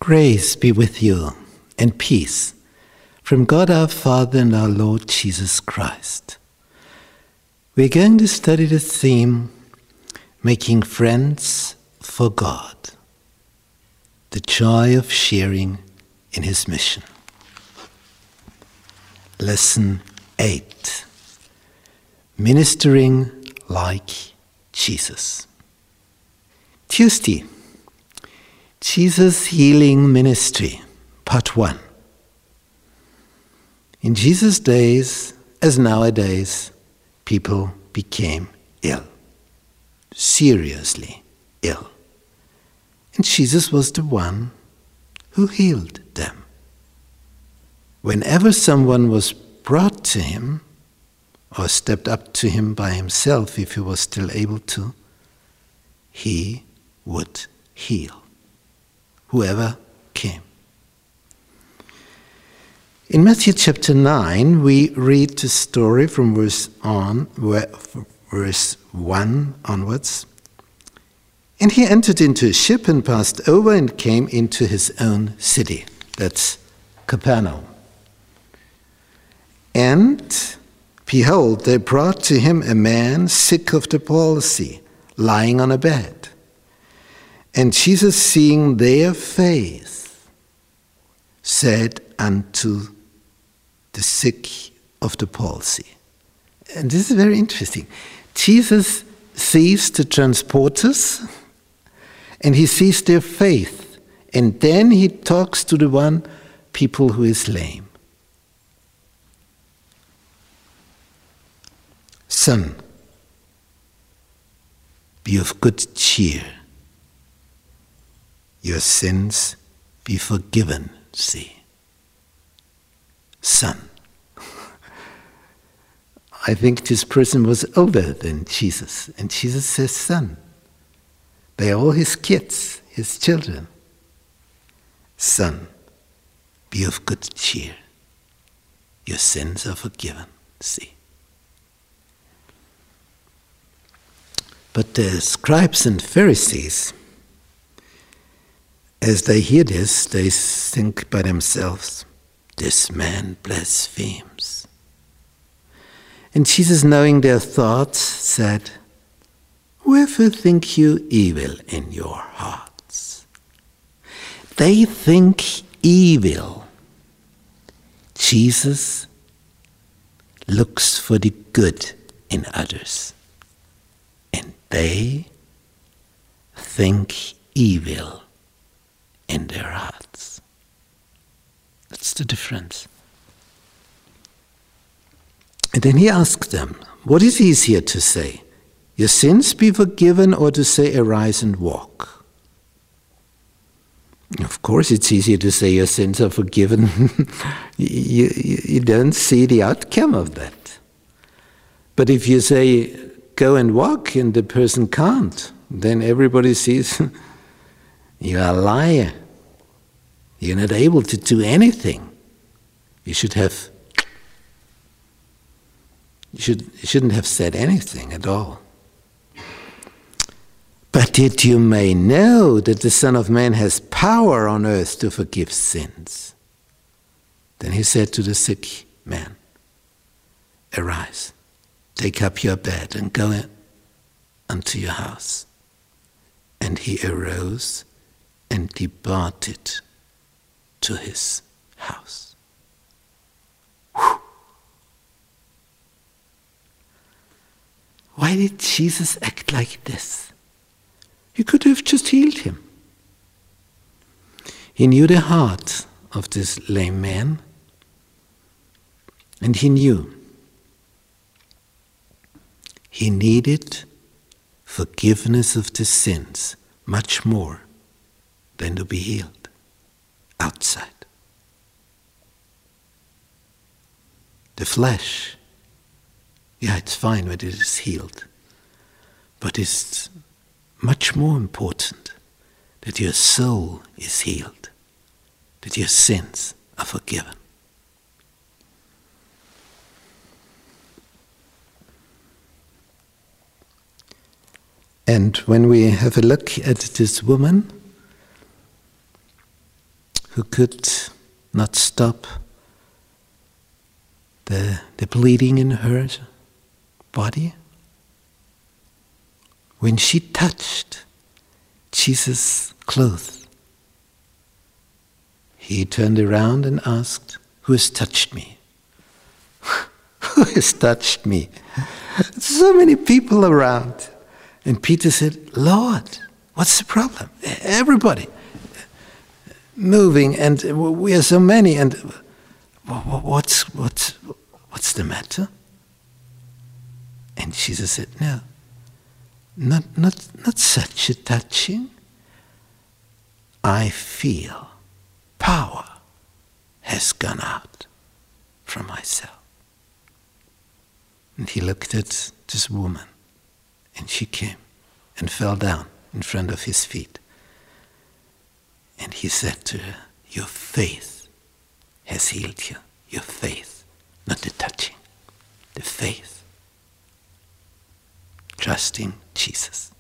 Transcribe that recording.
Grace be with you and peace from God our Father and our Lord Jesus Christ. We're going to study the theme, Making Friends for God, the joy of sharing in His mission. Lesson 8, Ministering like Jesus. Tuesday, Jesus' healing ministry, part 1. In Jesus' days, as nowadays, people became ill, seriously ill. And Jesus was the one who healed them. Whenever someone was brought to him, or stepped up to him by himself if he was still able to, he would heal whoever came. In Matthew chapter 9, we read the story from verse 1 onwards. And he entered into a ship and passed over and came into his own city. That's Capernaum. And behold, they brought to him a man sick of the palsy, lying on a bed. And Jesus, seeing their faith, said unto the sick of the palsy. And this is very interesting. Jesus sees the transporters and he sees their faith. And then he talks to the people who is lame. Son, be of good cheer. Your sins be forgiven thee. Son. I think this person was older than Jesus. And Jesus says, son. They are all his kids, his children. Son, be of good cheer. Your sins are forgiven thee. But the scribes and Pharisees, as they hear this, they think by themselves, this man blasphemes. And Jesus, knowing their thoughts, said, wherefore think you evil in your hearts? They think evil. Jesus looks for the good in others. And they think evil in their hearts. That's the difference. And then he asked them, what is easier to say? Your sins be forgiven, or to say, arise and walk? Of course it's easier to say your sins are forgiven. you don't see the outcome of that. But if you say, go and walk, and the person can't, then everybody sees you are a liar. You're not able to do anything. You shouldn't have said anything at all. But that you may know that the Son of Man has power on earth to forgive sins. Then he said to the sick man, arise, take up your bed and go unto your house. And he arose and departed to his house. Whew. Why did Jesus act like this? He could have just healed him. He knew the heart of this lame man, and he knew he needed forgiveness of the sins much more than to be healed outside. The flesh, yeah, it's fine when it is healed, but it's much more important that your soul is healed, that your sins are forgiven. And when we have a look at this woman, who could not stop the bleeding in her body. When she touched Jesus' clothes, he turned around and asked, "Who has touched me?" Who has touched me? So many people around. And Peter said, "Lord, what's the problem? Everybody moving, and we are so many, and what's the matter?" And Jesus said, "No, not such a touching. I feel power has gone out from myself." And he looked at this woman, and she came and fell down in front of his feet. And he said to her, "Your faith has healed you." Your faith, not the touching, the faith. Trusting Jesus.